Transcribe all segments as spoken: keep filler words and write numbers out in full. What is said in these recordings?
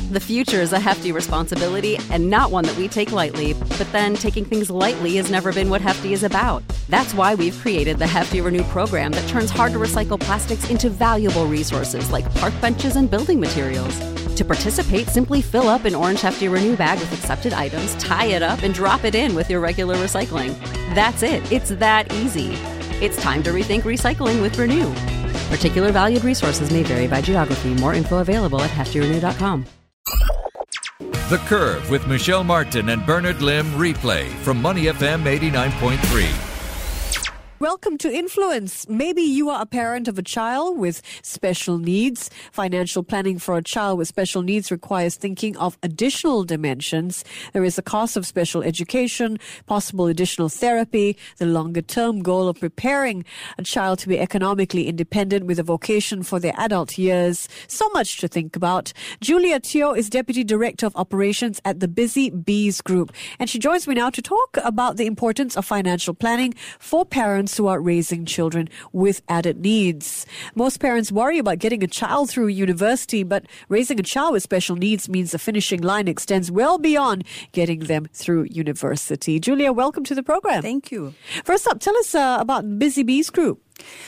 The future is a hefty responsibility and not one that we take lightly. But then taking things lightly has never been what Hefty is about. That's why we've created the Hefty Renew program that turns hard-to-recycle plastics into valuable resources like park benches and building materials. To participate, simply fill up an orange Hefty Renew bag with accepted items, tie it up, and drop it in with your regular recycling. That's it. It's that easy. It's time to rethink recycling with Renew. Particular valued resources may vary by geography. More info available at hefty renew dot com. The Curve with Michelle Martin and Bernard Lim replay from Money F M eighty-nine point three. Welcome to Influence. Maybe you are a parent of a child with special needs. Financial planning for a child with special needs requires thinking of additional dimensions. There is the cost of special education, possible additional therapy, the longer-term goal of preparing a child to be economically independent with a vocation for their adult years. So much to think about. Julia Teo is Deputy Director of Operations at the Busy Bees Group, and she joins me now to talk about the importance of financial planning for parents who are raising children with added needs. Most parents worry about getting a child through university, but raising a child with special needs means the finishing line extends well beyond getting them through university. Julia, welcome to the program. Thank you. First up, tell us uh, about Busy Bees Group.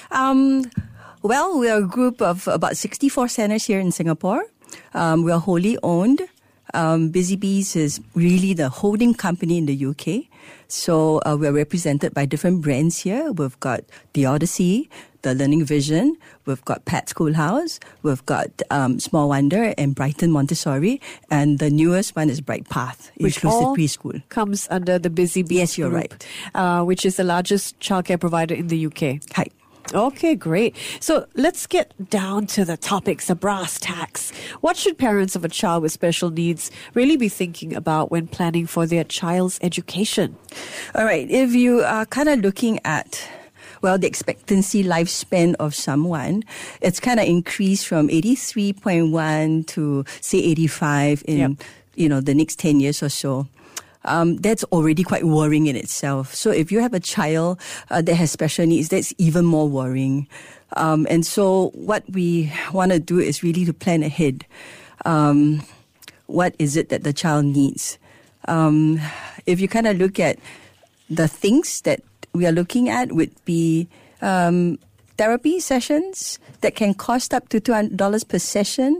Um, well, we are a group of about sixty-four centers here in Singapore. Um, we are wholly owned. Um, Busy Bees is really the holding company in the U K. So uh, we're represented by different brands here. We've got The Odyssey, The Learning Vision. We've got Pat Schoolhouse. We've got um, Small Wonder and Brighton Montessori. And the newest one is Bright Path, Which Inclusive all Preschool. Comes under the Busy Bees Yes, you're Group, right. Uh, which is the largest childcare provider in the U K. Hi. Okay, great. So let's get down to the topics, the brass tacks. What should parents of a child with special needs really be thinking about when planning for their child's education? All right. If you are kind of looking at, well, the expectancy lifespan of someone, it's kind of increased from eighty-three point one to, say, eighty-five in, Yep. you know, the next ten years or so. Um, that's already quite worrying in itself. So if you have a child uh, that has special needs, that's even more worrying. Um, and so what we want to do is really to plan ahead. Um, what is it that the child needs? Um, if you kind of look at the things that we are looking at would be um, therapy sessions that can cost up to two hundred dollars per session.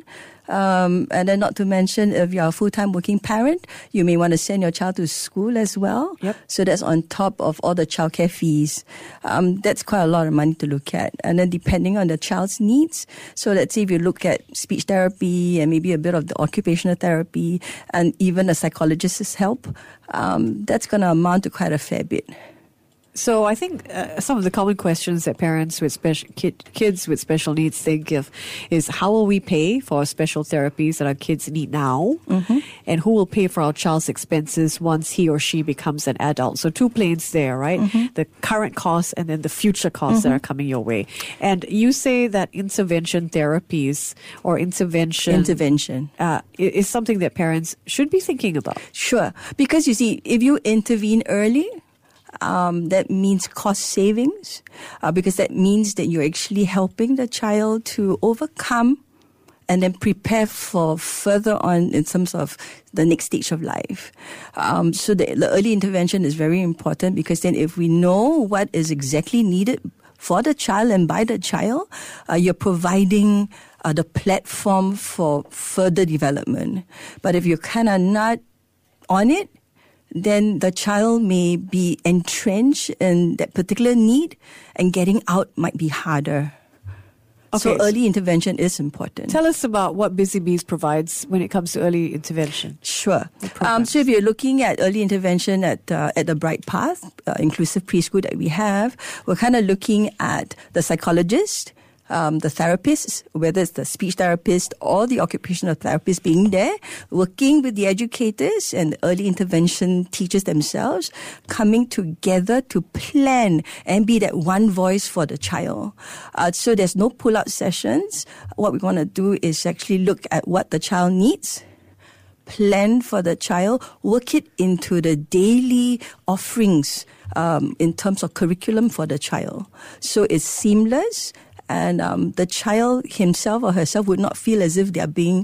Um, and then not to mention, if you're a full-time working parent, you may want to send your child to school as well. Yep. So that's on top of all the childcare fees. Um, that's quite a lot of money to look at. And then depending on the child's needs. So let's say if you look at speech therapy and maybe a bit of the occupational therapy and even a psychologist's help, um, that's going to amount to quite a fair bit. So I think uh, some of the common questions that parents with special kid, kids with special needs think of is how will we pay for special therapies that our kids need now, mm-hmm. and who will pay for our child's expenses once he or she becomes an adult. So two planes there, right? Mm-hmm. The current costs and then the future costs mm-hmm. that are coming your way. And you say that intervention therapies or intervention intervention uh, is something that parents should be thinking about. Sure, because you see, if you intervene early, Um, that means cost savings, uh, because that means that you're actually helping the child to overcome and then prepare for further on in terms of the next stage of life. Um, so the, the early intervention is very important, because then if we know what is exactly needed for the child and by the child, uh, you're providing uh, the platform for further development. But if you're kind of not on it, then the child may be entrenched in that particular need, and getting out might be harder. Okay. So early intervention is important. Tell us about what Busy Bees provides when it comes to early intervention. Sure. Um, so if you're looking at early intervention at uh, at the Bright Path, uh, inclusive preschool that we have, we're kind of looking at the psychologist, Um, the therapists, whether it's the speech therapist or the occupational therapist being there, working with the educators and the early intervention teachers themselves, coming together to plan and be that one voice for the child. Uh, so there's no pull-out sessions. What we want to do is actually look at what the child needs, plan for the child, work it into the daily offerings um, in terms of curriculum for the child. So it's seamless. And um, the child himself or herself would not feel as if they are being,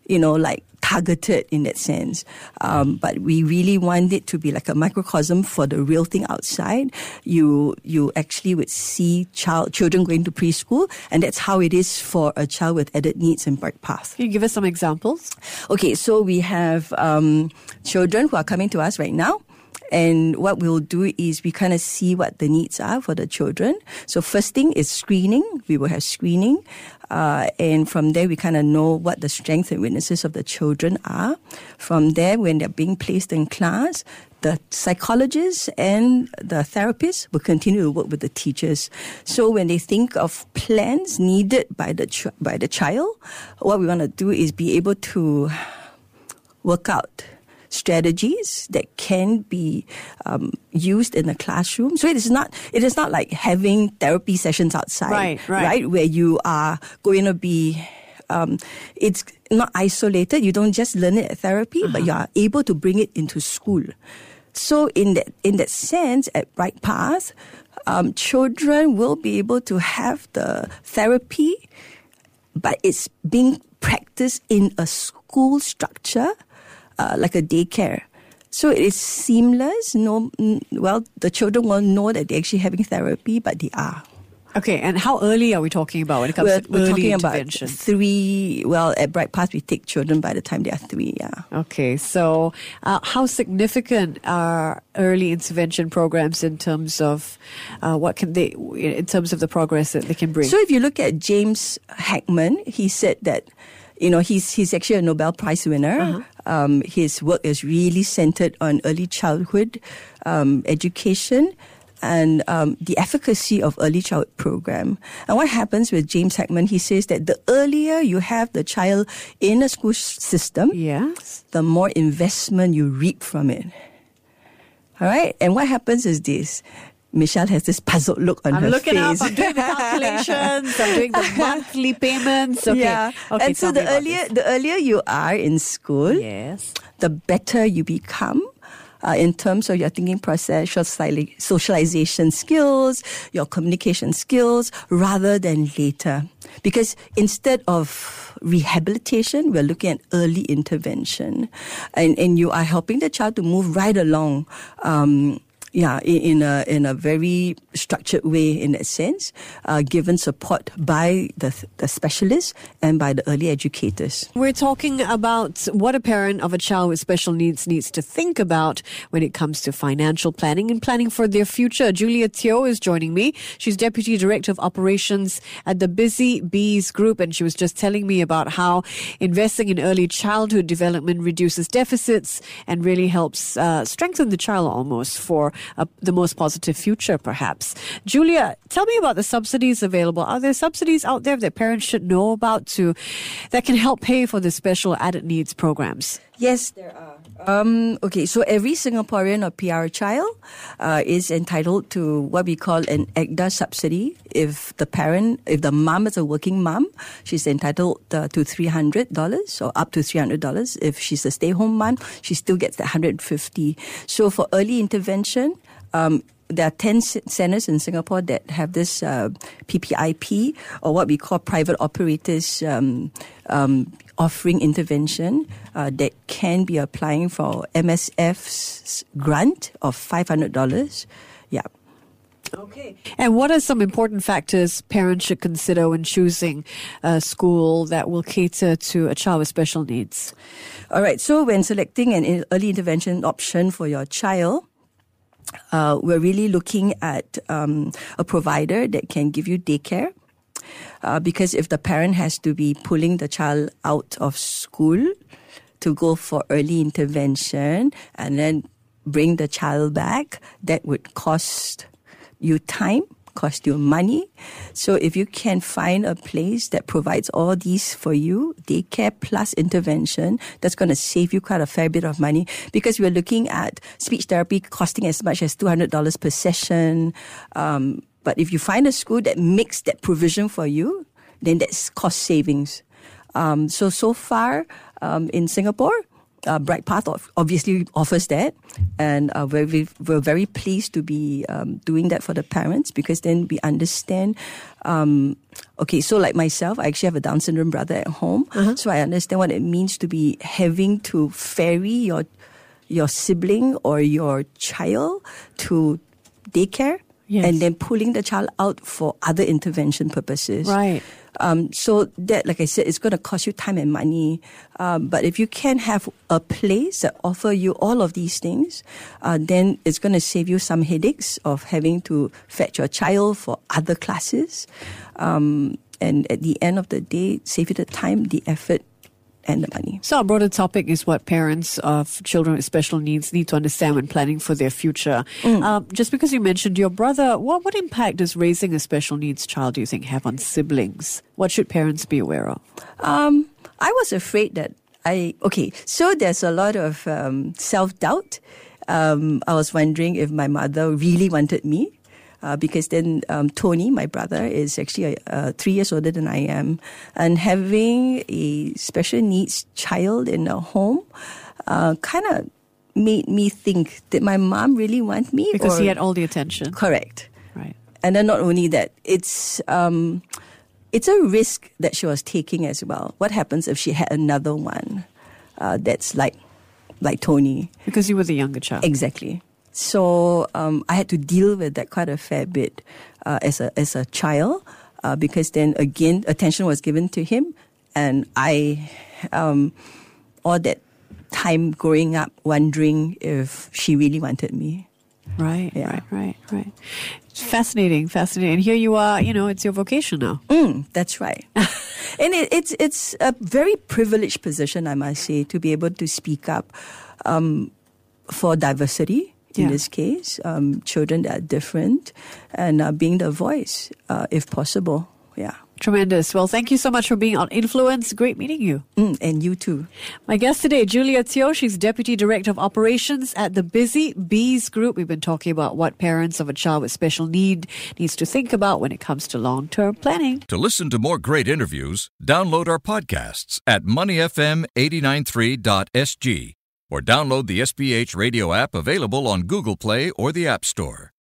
you know, like targeted in that sense. Um, but we really want it to be like a microcosm for the real thing outside. You you actually would see child children going to preschool, and that's how it is for a child with added needs in Bright Path. Can you give us some examples? Okay, so we have um, children who are coming to us right now. And what we'll do is we kind of see what the needs are for the children. So first thing is screening. We will have screening. Uh, and from there, we kind of know what the strengths and weaknesses of the children are. From there, when they're being placed in class, the psychologists and the therapists will continue to work with the teachers. So when they think of plans needed by the ch- by the child, what we want to do is be able to work out strategies that can be um, used in the classroom. So it is not it is not like having therapy sessions outside, right, right. right where you are going to be. Um, it's not isolated. You don't just learn it at therapy, uh-huh. but you are able to bring it into school. So in that in that sense, at Bright Path, um, children will be able to have the therapy, but it's being practiced in a school structure. Uh, like a daycare. So it is seamless. No, well, the children will know that they're actually having therapy, but they are. Okay, and how early are we talking about when it comes we're, to we're early talking intervention? About three, well, at Bright Path, we take children by the time they are three, yeah. Okay, so uh, how significant are early intervention programs in terms of uh, what can they, in terms of the progress that they can bring? So if you look at James Heckman, he said that, you know, he's he's actually a Nobel Prize winner. Uh-huh. Um, his work is really centered on early childhood um, education and um, the efficacy of early childhood program. And what happens with James Heckman, he says that the earlier you have the child in a school system, yes, the more investment you reap from it. All right? And what happens is this. Michelle has this puzzled look on I'm her looking face. up, I'm doing the calculations, I'm doing the monthly payments. Okay. Yeah. Okay, and so the earlier this. the earlier you are in school, yes, the better you become uh, in terms of your thinking process, your socialization skills, your communication skills, rather than later. Because instead of rehabilitation, we're looking at early intervention. And, and you are helping the child to move right along um Yeah, in a in a very structured way in that sense, uh, given support by the the specialists and by the early educators. We're talking about what a parent of a child with special needs needs to think about when it comes to financial planning and planning for their future. Julia Teo is joining me. She's Deputy Director of Operations at the Busy Bees Group, and she was just telling me about how investing in early childhood development reduces deficits and really helps uh, strengthen the child almost for Uh, the most positive future, perhaps. Julia, tell me about the subsidies available. Are there subsidies out there that parents should know about to that can help pay for the special added needs programs? Yes, there are. Um, okay, so every Singaporean or P R child uh, is entitled to what we call an A C D A subsidy. If the parent, if the mom is a working mom, she's entitled uh, to three hundred dollars or up to three hundred dollars. If she's a stay-home mom, she still gets that one hundred fifty dollars. So for early intervention, um, there are ten centers in Singapore that have this uh, P P I P, or what we call private operators um, um, offering intervention uh, that can be applying for M S F's grant of five hundred dollars. Yeah. Okay. And what are some important factors parents should consider when choosing a school that will cater to a child with special needs? All right. So when selecting an early intervention option for your child, Uh, we're really looking at um, a provider that can give you daycare. Uh, because if the parent has to be pulling the child out of school to go for early intervention and then bring the child back, that would cost you time, cost you money. So if you can find a place that provides all these for you, daycare plus intervention, that's going to save you quite a fair bit of money, because we're looking at speech therapy costing as much as two hundred dollars per session. Um, but if you find a school that makes that provision for you, then that's cost savings. Um, so, so far um, in Singapore, Uh, Bright Path obviously offers that, and uh, we're, we're very pleased to be um, doing that for the parents, because then we understand. Um, okay, so like myself, I actually have a Down syndrome brother at home, uh-huh. so I understand what it means to be having to ferry your your sibling or your child to daycare. Yes. And then pulling the child out for other intervention purposes. Right. Um, so that, like I said, it's going to cost you time and money. Um, but if you can have a place that offer you all of these things, uh, then it's going to save you some headaches of having to fetch your child for other classes. Um, and at the end of the day, save you the time, the effort, and the money. So our broader topic is what parents of children with special needs need to understand when planning for their future. Mm. Um, just because you mentioned your brother, what, what impact does raising a special needs child, do you think, have on siblings? What should parents be aware of? Um, I was afraid that I... Okay, so there's a lot of um, self-doubt. Um, I was wondering if my mother really wanted me. Uh, because then um, Tony, my brother, is actually uh, three years older than I am. And having a special needs child in a home uh, kind of made me think, did my mom really want me? Because or? he had all the attention. Correct. Right. And then not only that, it's um, it's a risk that she was taking as well. What happens if she had another one uh, that's like like Tony? Because you were the younger child. Exactly. So um, I had to deal with that quite a fair bit uh, as a as a child, uh, because then again attention was given to him, and I um, all that time growing up wondering if she really wanted me. Right, yeah. right, right, right. It's fascinating, fascinating. And here you are, you know, it's your vocation now. Mm, that's right. And it, it's it's a very privileged position, I must say, to be able to speak up um, for diversity. In yeah. this case, um, children that are different, and uh, being the voice, uh, if possible. Yeah. Tremendous. Well, thank you so much for being on Influence. Great meeting you. Mm, and you too. My guest today, Julia Teo. She's Deputy Director of Operations at the Busy Bees Group. We've been talking about what parents of a child with special need needs to think about when it comes to long-term planning. To listen to more great interviews, download our podcasts at money f m eight nine three dot s g. or download the S B H radio app available on Google Play or the App Store.